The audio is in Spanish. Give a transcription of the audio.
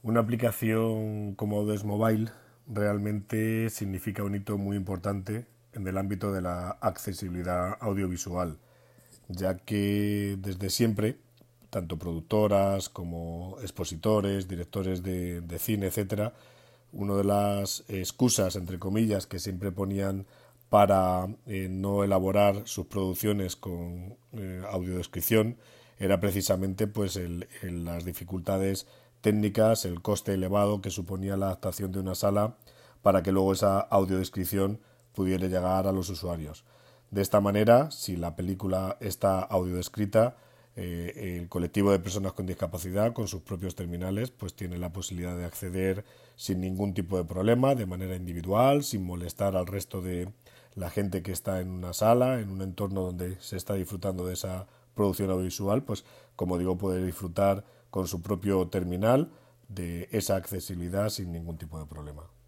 Una aplicación como Audios Mobile realmente significa un hito muy importante en el ámbito de la accesibilidad audiovisual, ya que desde siempre, tanto productoras como expositores, directores de cine, etcétera, una de las excusas, entre comillas, que siempre ponían para no elaborar sus producciones con audiodescripción era precisamente pues las dificultades técnicas, el coste elevado que suponía la adaptación de una sala para que luego esa audiodescripción pudiera llegar a los usuarios. De esta manera, si la película está audiodescrita, el colectivo de personas con discapacidad, con sus propios terminales, pues tiene la posibilidad de acceder sin ningún tipo de problema, de manera individual, sin molestar al resto de la gente que está en una sala, en un entorno donde se está disfrutando de esa producción audiovisual, pues como digo, puede disfrutar con su propio terminal de esa accesibilidad sin ningún tipo de problema.